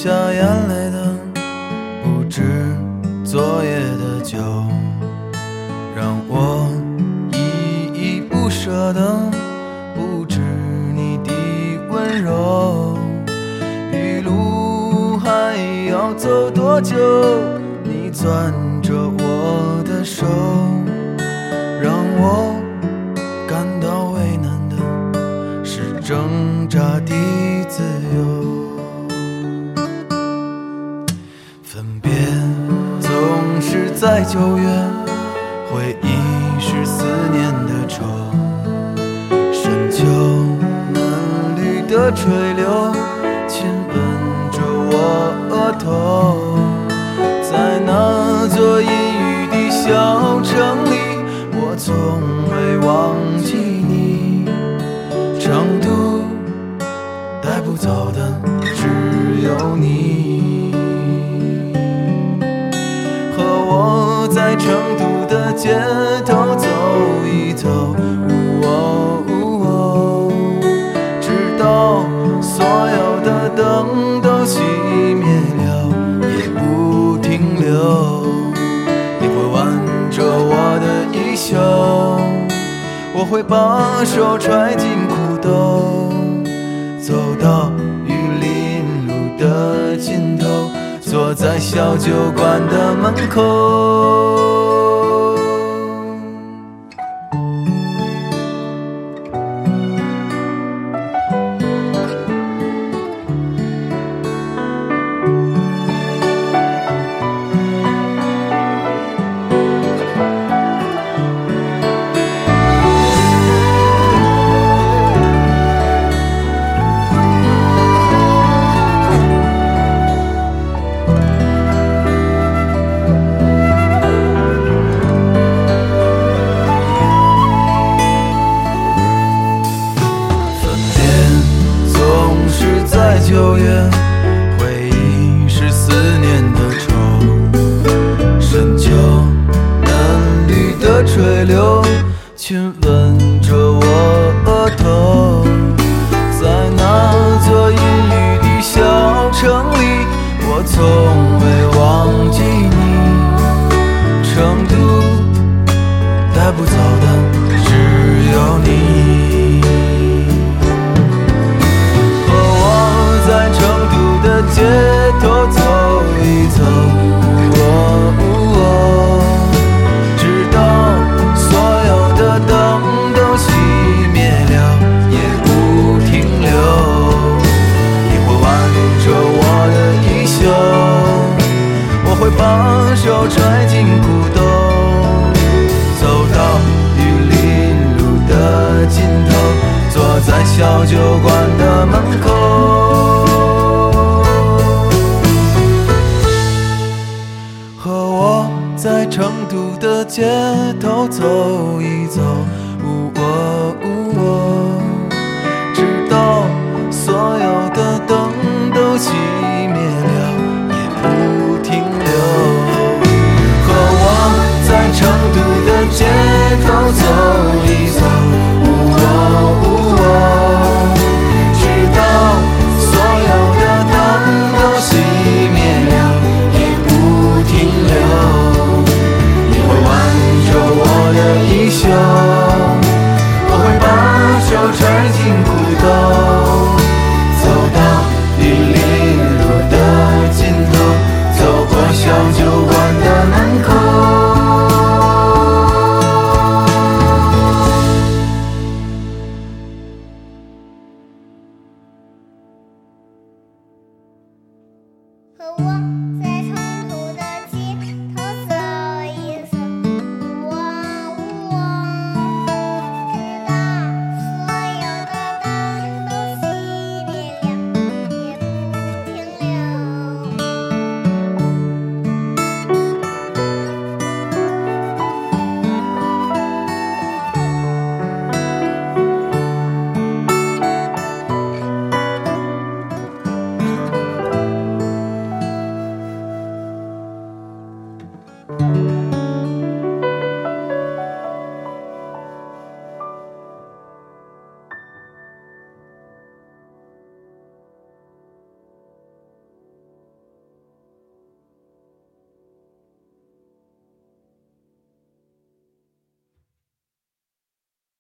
下眼泪的不止昨夜的酒，让我依依不舍的不止你的温柔。一路还要走多久？你攥着我的手，让我感到为难的是挣扎的自由。分别总是在9月，回忆是思念的愁，深秋嫩绿的垂柳亲吻着我额头。在那座阴雨的小城里，我从未忘记你。成都带不走的只有你，和我在成都的街头走一走，直到所有的灯都熄灭了也不停留。你会挽着我的衣袖，我会把手揣进裤兜，走到玉林路的尽头，坐在小酒馆的门口。9月，回忆是思念的愁，深秋嫩绿的垂柳亲吻着我额头。在那座阴雨的小城里，我从未忘记你。成都带不走的只有你。在成都的街头走一走，直到所有的灯都熄灭了也不停留。你会挽着我的衣袖，我会把手揣进裤兜，走到玉林路的尽头，坐在小酒馆的门口。在成都的街头走一走，直到所有的灯都熄灭了也不停留。和我在成都的街头走一走，